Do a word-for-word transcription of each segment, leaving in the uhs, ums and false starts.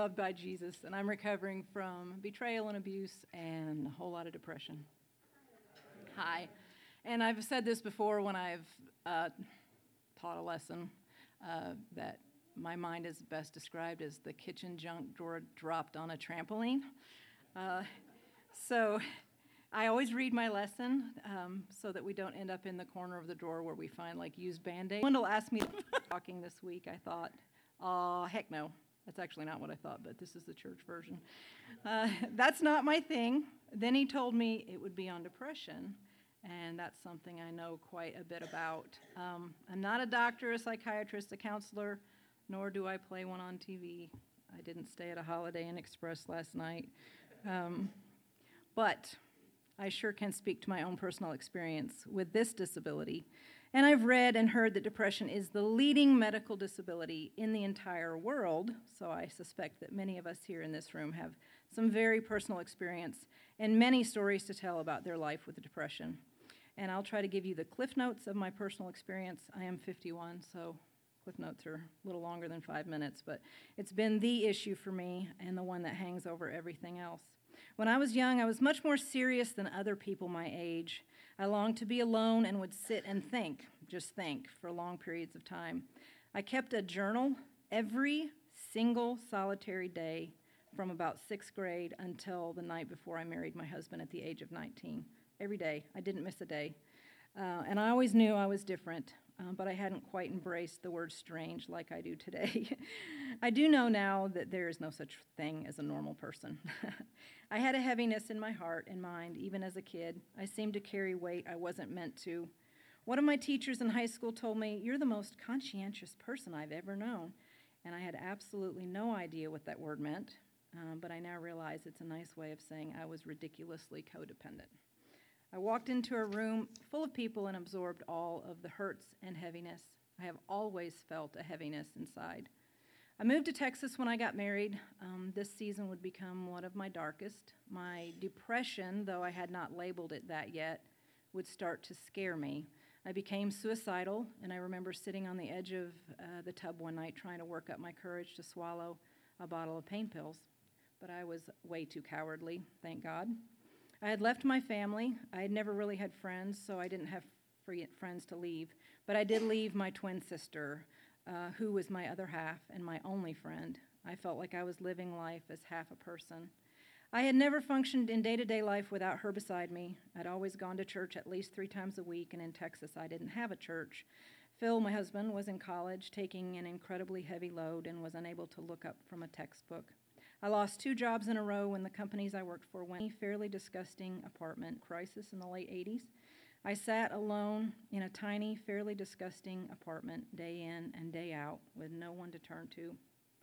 loved by Jesus, and I'm recovering from betrayal and abuse and a whole lot of depression. Hi. And I've said this before when I've uh, taught a lesson, uh, that my mind is best described as the kitchen junk drawer dropped on a trampoline. Uh, so I always read my lesson um, so that we don't end up in the corner of the drawer where we find like used Band-Aids. Wendell asked me talking this week. I thought, oh, heck no. That's actually not what I thought, but this is the church version. Uh, that's not my thing. Then he told me it would be on depression, and that's something I know quite a bit about. Um, I'm not a doctor, a psychiatrist, a counselor, nor do I play one on T V. I didn't stay at a Holiday Inn Express last night. Um, but I sure can speak to my own personal experience with this disability. And I've read and heard that depression is the leading medical disability in the entire world, so I suspect that many of us here in this room have some very personal experience and many stories to tell about their life with depression. And I'll try to give you the cliff notes of my personal experience. I am fifty-one, so cliff notes are a little longer than five minutes, but it's been the issue for me and the one that hangs over everything else. When I was young, I was much more serious than other people my age. I longed to be alone and would sit and think, just think, for long periods of time. I kept a journal every single solitary day from about sixth grade until the night before I married my husband at the age of nineteen. Every day. I didn't miss a day. Uh, and I always knew I was different, uh, but I hadn't quite embraced the word strange like I do today. I do know now that there is no such thing as a normal person. I had a heaviness in my heart and mind, even as a kid. I seemed to carry weight I wasn't meant to. One of my teachers in high school told me, "You're the most conscientious person I've ever known." And I had absolutely no idea what that word meant, um, but I now realize it's a nice way of saying I was ridiculously codependent. I walked into a room full of people and absorbed all of the hurts and heaviness. I have always felt a heaviness inside. I moved to Texas when I got married. Um, this season would become one of my darkest. My depression, though I had not labeled it that yet, would start to scare me. I became suicidal, and I remember sitting on the edge of uh, the tub one night trying to work up my courage to swallow a bottle of pain pills. But I was way too cowardly, thank God. I had left my family. I had never really had friends, so I didn't have free friends to leave. But I did leave my twin sister, uh, who was my other half and my only friend. I felt like I was living life as half a person. I had never functioned in day-to-day life without her beside me. I'd always gone to church at least three times a week, and in Texas I didn't have a church. Phil, my husband, was in college, taking an incredibly heavy load and was unable to look up from a textbook. I lost two jobs in a row when the companies I worked for went into a fairly disgusting apartment crisis in the late eighties. I sat alone in a tiny, fairly disgusting apartment day in and day out with no one to turn to.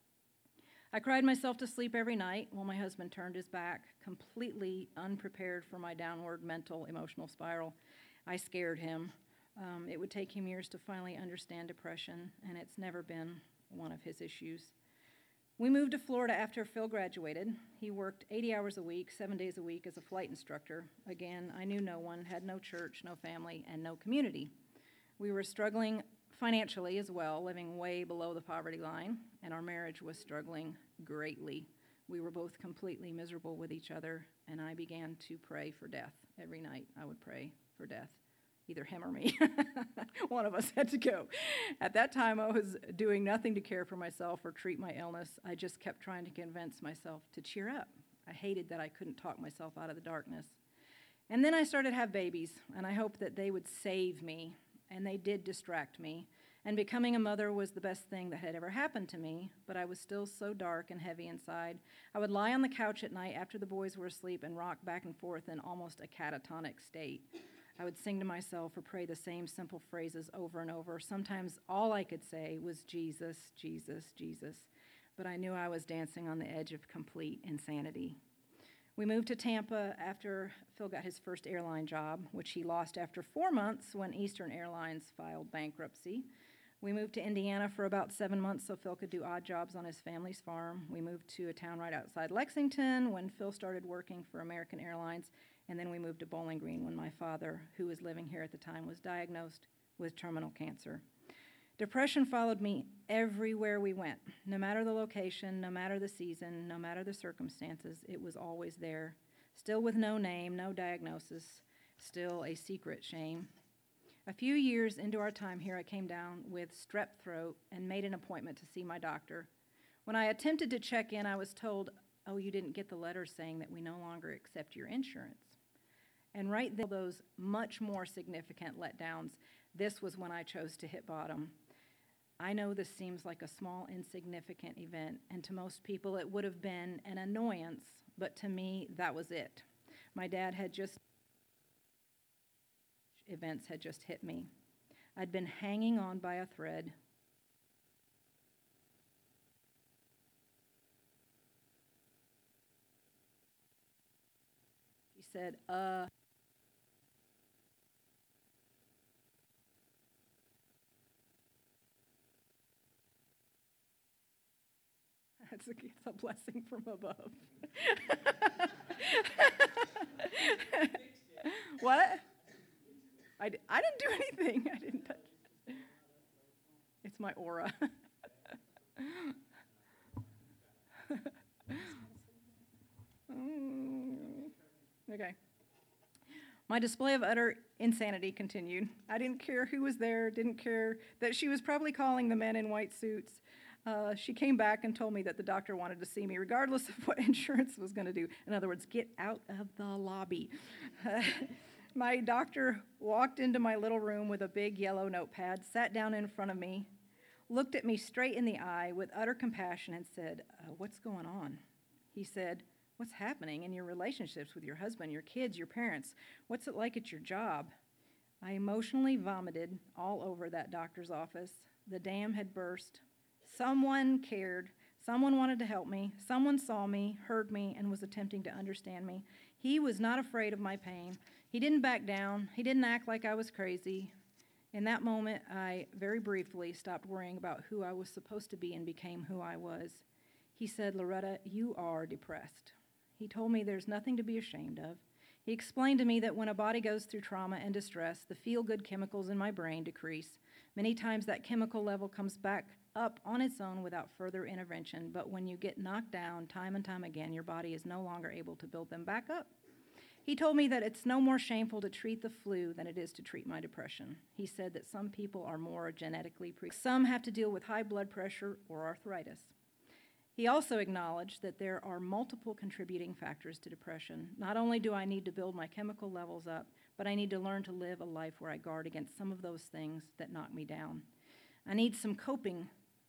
I cried myself to sleep every night while my husband turned his back, completely unprepared for my downward mental, emotional spiral. I scared him. Um, it would take him years to finally understand depression, and it's never been one of his issues. We moved to Florida after Phil graduated. He worked eighty hours a week, seven days a week as a flight instructor. Again, I knew no one, had no church, no family, and no community. We were struggling financially as well, living way below the poverty line, and our marriage was struggling greatly. We were both completely miserable with each other, and I began to pray for death. Every night I would pray for death. Either him or me. One of us had to go. At that time, I was doing nothing to care for myself or treat my illness. I just kept trying to convince myself to cheer up. I hated that I couldn't talk myself out of the darkness. And then I started to have babies, and I hoped that they would save me, and they did distract me. And becoming a mother was the best thing that had ever happened to me, but I was still so dark and heavy inside. I would lie on the couch at night after the boys were asleep and rock back and forth in almost a catatonic state. I would sing to myself or pray the same simple phrases over and over. Sometimes all I could say was Jesus, Jesus, Jesus. But I knew I was dancing on the edge of complete insanity. We moved to Tampa after Phil got his first airline job, which he lost after four months when Eastern Airlines filed bankruptcy. We moved to Indiana for about seven months so Phil could do odd jobs on his family's farm. We moved to a town right outside Lexington when Phil started working for American Airlines. And then we moved to Bowling Green when my father, who was living here at the time, was diagnosed with terminal cancer. Depression followed me everywhere we went. No matter the location, no matter the season, no matter the circumstances, it was always there. Still with no name, no diagnosis, still a secret shame. A few years into our time here, I came down with strep throat and made an appointment to see my doctor. When I attempted to check in, I was told, "Oh, you didn't get the letter saying that we no longer accept your insurance." And right there, those much more significant letdowns, this was when I chose to hit bottom. I know this seems like a small, insignificant event, and to most people it would have been an annoyance, but to me, that was it. My dad had just, events had just hit me. I'd been hanging on by a thread. She said, uh, It's a, it's a blessing from above. What? I, d- I didn't do anything. I didn't touch it. It's my aura. Okay. My display of utter insanity continued. I didn't care who was there, didn't care that she was probably calling the men in white suits. Uh, she came back and told me that the doctor wanted to see me, regardless of what insurance was going to do. In other words, get out of the lobby. Uh, my doctor walked into my little room with a big yellow notepad, sat down in front of me, looked at me straight in the eye with utter compassion and said, uh, "What's going on?" He said, "What's happening in your relationships with your husband, your kids, your parents? What's it like at your job?" I emotionally vomited all over that doctor's office. The dam had burst. Someone cared. Someone wanted to help me. Someone saw me, heard me, and was attempting to understand me. He was not afraid of my pain. He didn't back down. He didn't act like I was crazy. In that moment, I very briefly stopped worrying about who I was supposed to be and became who I was. He said, "Loretta, you are depressed." He told me there's nothing to be ashamed of. He explained to me that when a body goes through trauma and distress, the feel-good chemicals in my brain decrease. Many times that chemical level comes back up on its own without further intervention, but when you get knocked down time and time again, your body is no longer able to build them back up. He told me that it's no more shameful to treat the flu than it is to treat my depression. He said that some people are more genetically pre- some have to deal with high blood pressure or arthritis. He also acknowledged that there are multiple contributing factors to depression. Not only do I need to build my chemical levels up, but I need to learn to live a life where I guard against some of those things that knock me down. I need some coping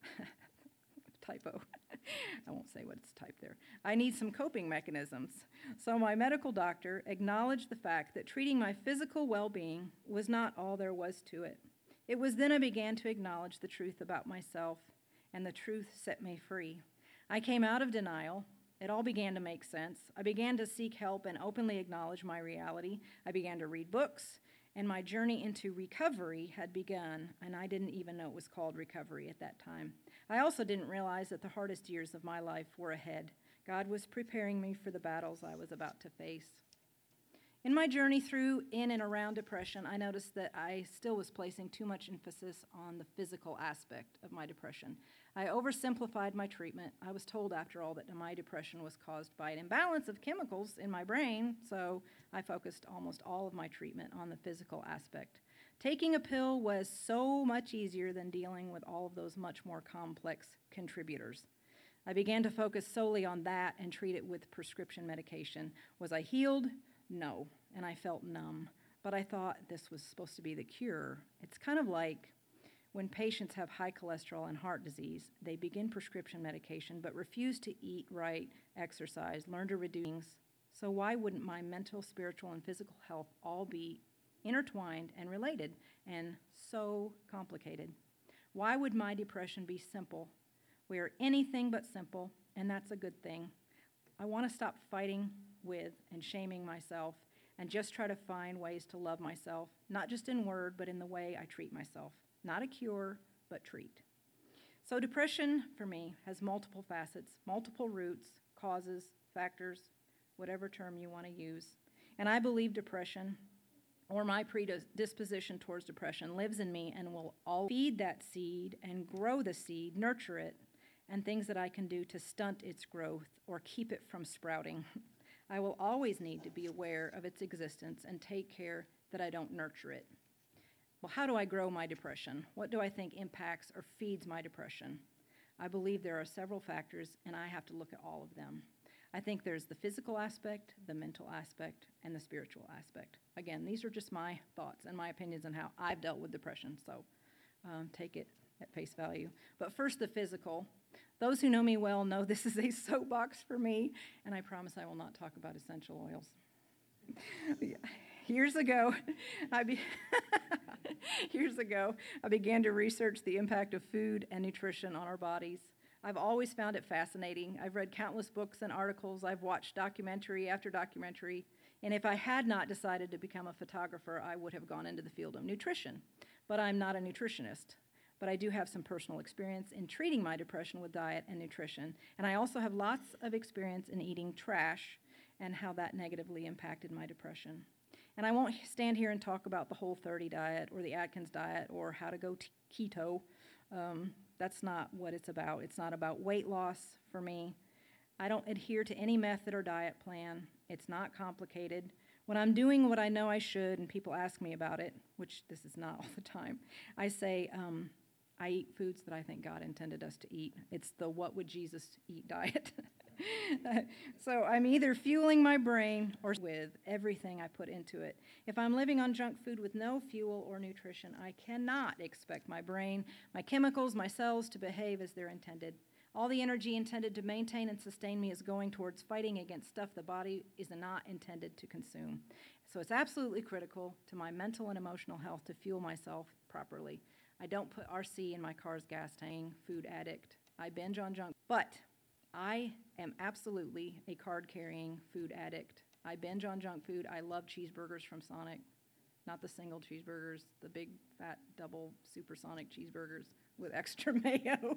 typo. I won't say what's typed there. I need some coping mechanisms. So my medical doctor acknowledged the fact that treating my physical well-being was not all there was to it. It was then I began to acknowledge the truth about myself, and the truth set me free. I came out of denial. It all began to make sense. I began to seek help and openly acknowledge my reality. I began to read books, and my journey into recovery had begun, and I didn't even know it was called recovery at that time. I also didn't realize that the hardest years of my life were ahead. God was preparing me for the battles I was about to face. In my journey through, in, and around depression, I noticed that I still was placing too much emphasis on the physical aspect of my depression. I oversimplified my treatment. I was told, after all, that my depression was caused by an imbalance of chemicals in my brain, so I focused almost all of my treatment on the physical aspect. Taking a pill was so much easier than dealing with all of those much more complex contributors. I began to focus solely on that and treat it with prescription medication. Was I healed? No, and I felt numb. But I thought this was supposed to be the cure. It's kind of like when patients have high cholesterol and heart disease, they begin prescription medication but refuse to eat right, exercise, learn to reduce. So why wouldn't my mental, spiritual, and physical health all be intertwined and related and so complicated? Why would my depression be simple? We are anything but simple, and that's a good thing. I want to stop fighting with and shaming myself and just try to find ways to love myself, not just in word, but in the way I treat myself. Not a cure, but treat. So depression, for me, has multiple facets, multiple roots, causes, factors, whatever term you want to use. And I believe depression, or my predisposition towards depression lives in me and will all feed that seed and grow the seed, nurture it, and things that I can do to stunt its growth or keep it from sprouting. I will always need to be aware of its existence and take care that I don't nurture it. Well, how do I grow my depression? What do I think impacts or feeds my depression? I believe there are several factors, and I have to look at all of them. I think there's the physical aspect, the mental aspect, and the spiritual aspect. Again, these are just my thoughts and my opinions on how I've dealt with depression, so um, take it at face value. But first, the physical. Those who know me well know this is a soapbox for me, and I promise I will not talk about essential oils. Years ago, I be years ago, I began to research the impact of food and nutrition on our bodies. I've always found it fascinating. I've read countless books and articles. I've watched documentary after documentary. And if I had not decided to become a photographer, I would have gone into the field of nutrition. But I'm not a nutritionist. But I do have some personal experience in treating my depression with diet and nutrition. And I also have lots of experience in eating trash and how that negatively impacted my depression. And I won't stand here and talk about the Whole thirty diet or the Atkins diet or how to go t- keto. Um, That's not what it's about. It's not about weight loss for me. I don't adhere to any method or diet plan. It's not complicated. When I'm doing what I know I should and people ask me about it, which this is not all the time, I say, um, I eat foods that I think God intended us to eat. It's the what would Jesus eat diet. So I'm either fueling my brain or with everything I put into it. If I'm living on junk food with no fuel or nutrition, I cannot expect my brain, my chemicals, my cells to behave as they're intended. All the energy intended to maintain and sustain me is going towards fighting against stuff the body is not intended to consume. So it's absolutely critical to my mental and emotional health to fuel myself properly. I don't put R C in my car's gas tank, food addict. I binge on junk, but I am absolutely a card-carrying food addict. I binge on junk food. I love cheeseburgers from Sonic, not the single cheeseburgers, the big, fat, double, supersonic cheeseburgers with extra mayo.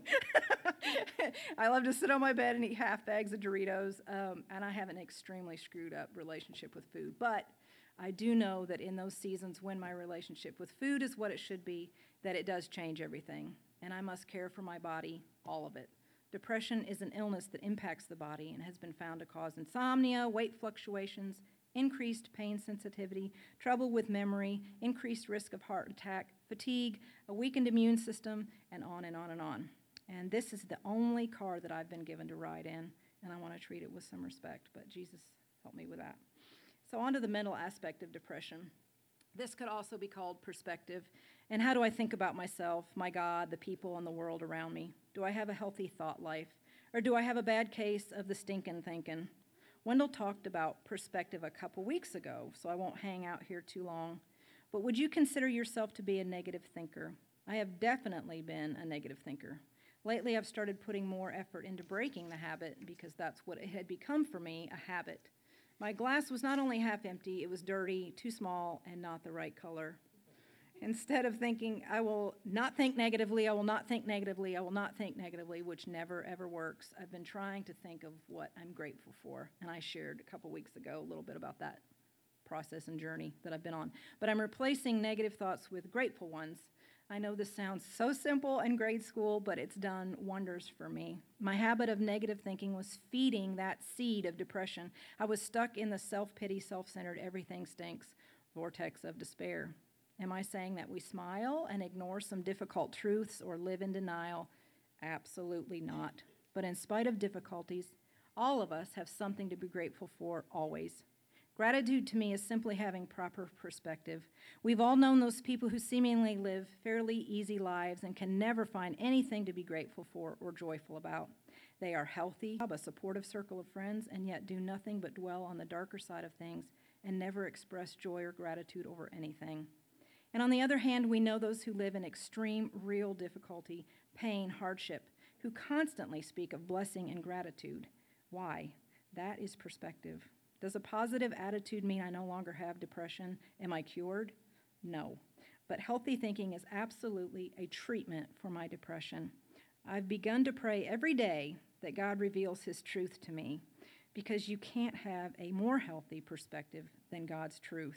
I love to sit on my bed and eat half bags of Doritos, um, and I have an extremely screwed up relationship with food. But I do know that in those seasons when my relationship with food is what it should be, that it does change everything, and I must care for my body, all of it. Depression is an illness that impacts the body and has been found to cause insomnia, weight fluctuations, increased pain sensitivity, trouble with memory, increased risk of heart attack, fatigue, a weakened immune system, and on and on and on. And this is the only car that I've been given to ride in, and I want to treat it with some respect, but Jesus help me with that. So on to the mental aspect of depression. This could also be called perspective. And how do I think about myself, my God, the people, and the world around me? Do I have a healthy thought life? Or do I have a bad case of the stinkin' thinking? Wendell talked about perspective a couple weeks ago, so I won't hang out here too long. But would you consider yourself to be a negative thinker? I have definitely been a negative thinker. Lately, I've started putting more effort into breaking the habit because that's what it had become for me, a habit. My glass was not only half empty, it was dirty, too small, and not the right color. Instead of thinking, I will not think negatively, I will not think negatively, I will not think negatively, which never, ever works, I've been trying to think of what I'm grateful for. And I shared a couple weeks ago a little bit about that process and journey that I've been on. But I'm replacing negative thoughts with grateful ones. I know this sounds so simple in grade school, but it's done wonders for me. My habit of negative thinking was feeding that seed of depression. I was stuck in the self-pity, self-centered, everything stinks vortex of despair. Am I saying that we smile and ignore some difficult truths or live in denial? Absolutely not. But in spite of difficulties, all of us have something to be grateful for always. Gratitude to me is simply having proper perspective. We've all known those people who seemingly live fairly easy lives and can never find anything to be grateful for or joyful about. They are healthy, have a supportive circle of friends, and yet do nothing but dwell on the darker side of things and never express joy or gratitude over anything. And on the other hand, we know those who live in extreme, real difficulty, pain, hardship, who constantly speak of blessing and gratitude. Why? That is perspective. Does a positive attitude mean I no longer have depression? Am I cured? No. But healthy thinking is absolutely a treatment for my depression. I've begun to pray every day that God reveals his truth to me, because you can't have a more healthy perspective than God's truth.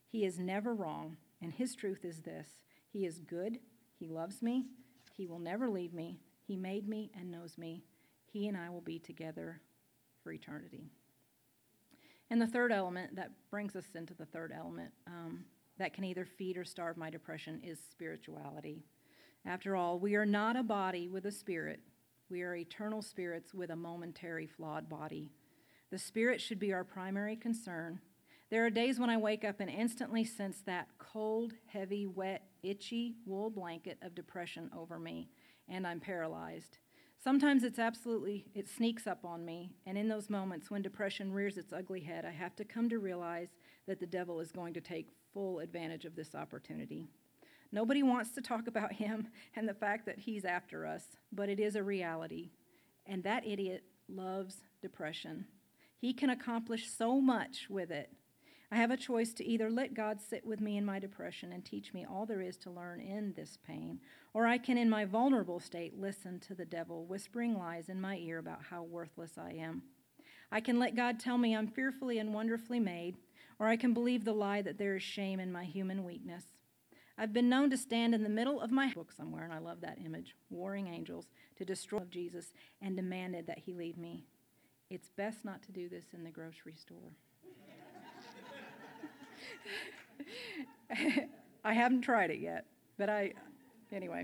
He is never wrong, and his truth is this: he is good, he loves me, he will never leave me, he made me and knows me. He and I will be together for eternity. And the third element that brings us into the third element um, that can either feed or starve my depression is spirituality. After all, we are not a body with a spirit. We are eternal spirits with a momentary flawed body. The spirit should be our primary concern. There are days when I wake up and instantly sense that cold, heavy, wet, itchy wool blanket of depression over me, and I'm paralyzed. Sometimes it's absolutely, it sneaks up on me, and in those moments when depression rears its ugly head, I have to come to realize that the devil is going to take full advantage of this opportunity. Nobody wants to talk about him and the fact that he's after us, but it is a reality, and that idiot loves depression. He can accomplish so much with it. I have a choice to either let God sit with me in my depression and teach me all there is to learn in this pain, or I can, in my vulnerable state, listen to the devil whispering lies in my ear about how worthless I am. I can let God tell me I'm fearfully and wonderfully made, or I can believe the lie that there is shame in my human weakness. I've been known to stand in the middle of my book somewhere, and I love that image, warring angels, to destroy Jesus, and demanded that he leave me. It's best not to do this in the grocery store. I haven't tried it yet, but I, anyway.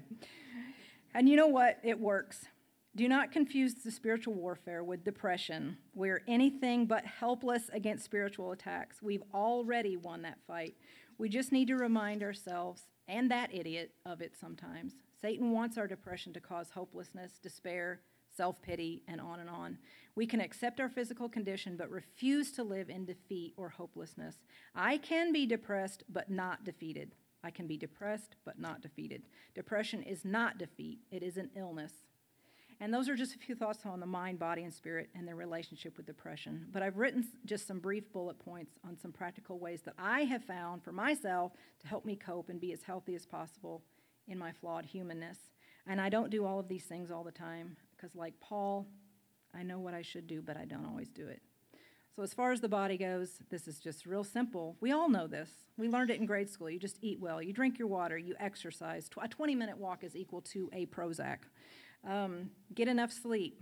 And you know what? It works. Do not confuse the spiritual warfare with depression. We're anything but helpless against spiritual attacks. We've already won that fight. We just need to remind ourselves, and that idiot, of it sometimes. Satan wants our depression to cause hopelessness, despair, self-pity, and on and on. We can accept our physical condition, but refuse to live in defeat or hopelessness. I can be depressed, but not defeated. I can be depressed, but not defeated. Depression is not defeat. It is an illness. And those are just a few thoughts on the mind, body, and spirit and their relationship with depression. But I've written just some brief bullet points on some practical ways that I have found for myself to help me cope and be as healthy as possible in my flawed humanness. And I don't do all of these things all the time because, like Paul, I know what I should do, but I don't always do it. So as far as the body goes, this is just real simple. We all know this. We learned it in grade school. You just eat well. You drink your water. You exercise. A twenty-minute walk is equal to a Prozac. Um, get enough sleep.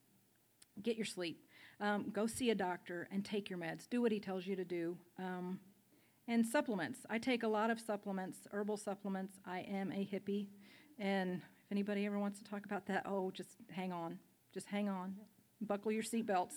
Get your sleep. Um, go see a doctor and take your meds. Do what he tells you to do. Um, and supplements. I take a lot of supplements, herbal supplements. I am a hippie. And if anybody ever wants to talk about that, oh, just hang on. Just hang on. Buckle your seatbelts.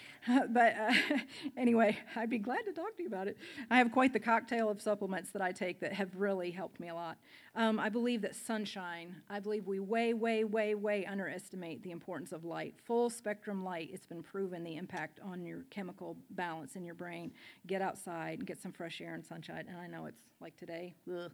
but uh, anyway, I'd be glad to talk to you about it. I have quite the cocktail of supplements that I take that have really helped me a lot. Um, I believe that sunshine, I believe we way, way, way, way underestimate the importance of light. Full spectrum light, it's been proven the impact on your chemical balance in your brain. Get outside and get some fresh air and sunshine. And I know it's like today, ugh.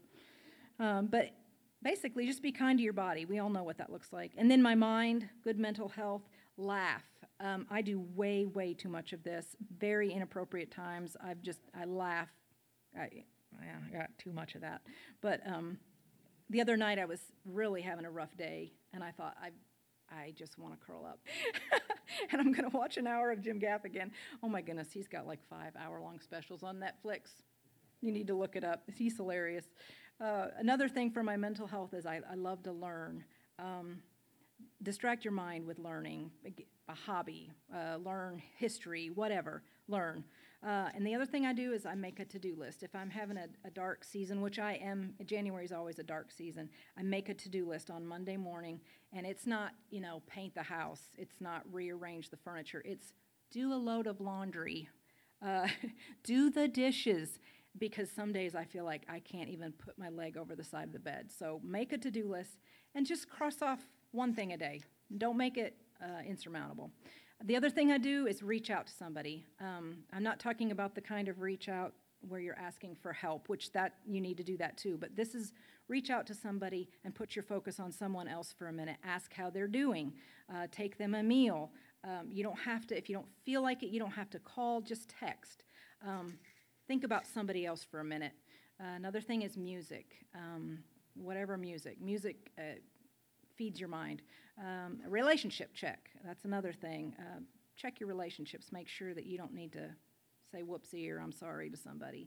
Um, but basically just be kind to your body. We all know what that looks like. And then my mind, good mental health, laugh. Um, I do way, way too much of this. Very inappropriate times. I've just, I laugh. I, I got too much of that. But um, the other night I was really having a rough day, and I thought, I I just want to curl up. And I'm going to watch an hour of Jim Gaffigan. Oh, my goodness, he's got like five hour-long specials on Netflix. You need to look it up. He's hilarious. Uh, another thing for my mental health is I, I love to learn. Um, distract your mind with learning, a hobby, uh, learn history, whatever, learn. Uh, and the other thing I do is I make a to-do list. If I'm having a, a dark season, which I am, January is always a dark season, I make a to-do list on Monday morning, and it's not, you know, paint the house. It's not rearrange the furniture. It's do a load of laundry, uh, do the dishes, because some days I feel like I can't even put my leg over the side of the bed. So make a to-do list and just cross off one thing a day. Don't make it uh, insurmountable. The other thing I do is reach out to somebody. Um, I'm not talking about the kind of reach out where you're asking for help, which that you need to do that too. But this is reach out to somebody and put your focus on someone else for a minute. Ask how they're doing. Uh, take them a meal. Um, you don't have to, if you don't feel like it, you don't have to call, just text. Um, think about somebody else for a minute. Uh, another thing is music. Um, whatever music. Music uh, feeds your mind. Um, a relationship check, that's another thing. Uh, check your relationships. Make sure that you don't need to say whoopsie or I'm sorry to somebody.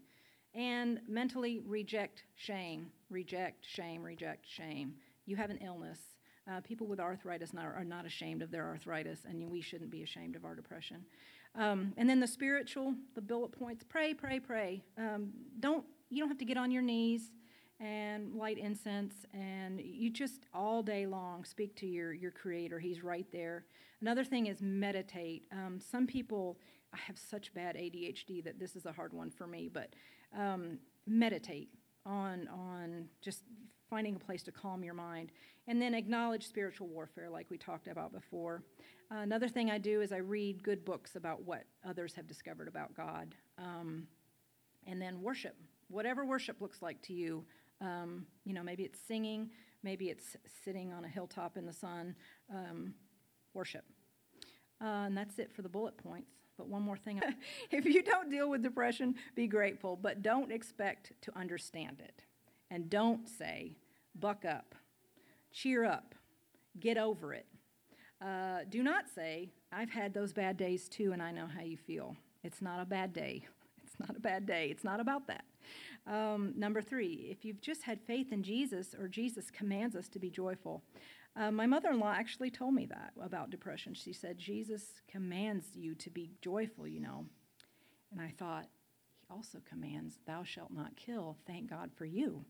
And mentally reject shame, reject shame, reject shame. You have an illness. Uh, people with arthritis not, are not ashamed of their arthritis, and we shouldn't be ashamed of our depression. Um, and then the spiritual, the bullet points, pray, pray, pray. Um, don't you don't have to get on your knees and light incense, and you just all day long speak to your, your Creator. He's right there. Another thing is meditate. Um, some people, I have such bad A D H D that this is a hard one for me, but um, meditate on on just finding a place to calm your mind. And then acknowledge spiritual warfare like we talked about before. Uh, another thing I do is I read good books about what others have discovered about God. Um, and then worship, whatever worship looks like to you. Um, you know, maybe it's singing, maybe it's sitting on a hilltop in the sun. Um, worship. Uh, and that's it for the bullet points. But one more thing. If you don't deal with depression, be grateful, but don't expect to understand it. And don't say, buck up, cheer up, get over it. Uh, do not say, I've had those bad days too, and I know how you feel. It's not a bad day. It's not a bad day. It's not about that. Um, number three, if you've just had faith in Jesus, or Jesus commands us to be joyful. Uh, my mother-in-law actually told me that about depression. She said, Jesus commands you to be joyful, you know. And I thought, he also commands, thou shalt not kill. Thank God for you.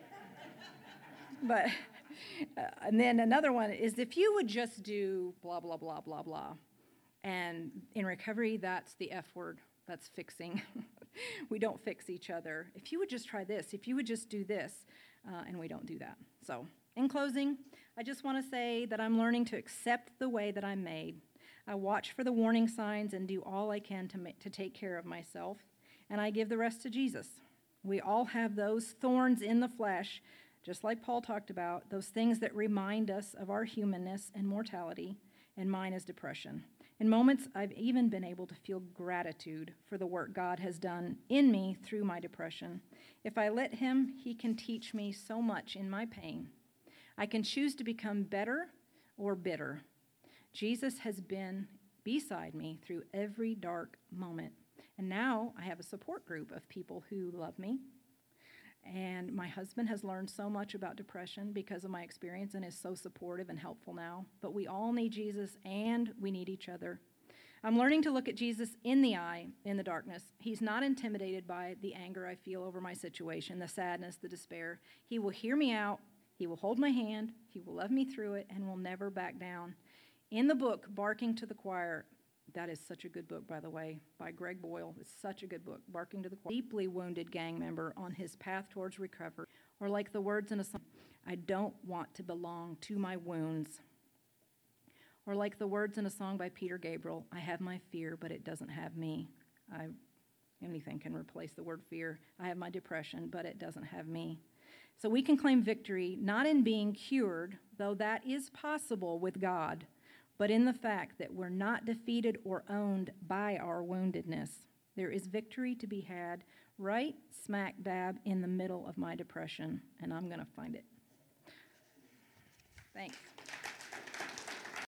But, uh, and then another one is if you would just do blah, blah, blah, blah, blah. And in recovery, that's the F word. That's fixing. We don't fix each other. If you would just try this, if you would just do this, uh, and we don't do that. So in closing, I just want to say that I'm learning to accept the way that I'm made. I watch for the warning signs and do all I can to, ma- to take care of myself, and I give the rest to Jesus. We all have those thorns in the flesh, just like Paul talked about, those things that remind us of our humanness and mortality, and mine is depression. In moments, I've even been able to feel gratitude for the work God has done in me through my depression. If I let him, he can teach me so much in my pain. I can choose to become better or bitter. Jesus has been beside me through every dark moment. And now I have a support group of people who love me. And my husband has learned so much about depression because of my experience and is so supportive and helpful now. But we all need Jesus and we need each other. I'm learning to look at Jesus in the eye in the darkness. He's not intimidated by the anger I feel over my situation, the sadness, the despair. He will hear me out. He will hold my hand. He will love me through it and will never back down. In the book, Barking to the Choir, that is such a good book, by the way, by Greg Boyle. It's such a good book, Barking to the Choir. Deeply wounded gang member on his path towards recovery. Or like the words in a song, I don't want to belong to my wounds. Or like the words in a song by Peter Gabriel, I have my fear, but it doesn't have me. I, anything can replace the word fear. I have my depression, but it doesn't have me. So we can claim victory not in being cured, though that is possible with God, but in the fact that we're not defeated or owned by our woundedness. There is victory to be had right smack dab in the middle of my depression, and I'm going to find it. Thanks.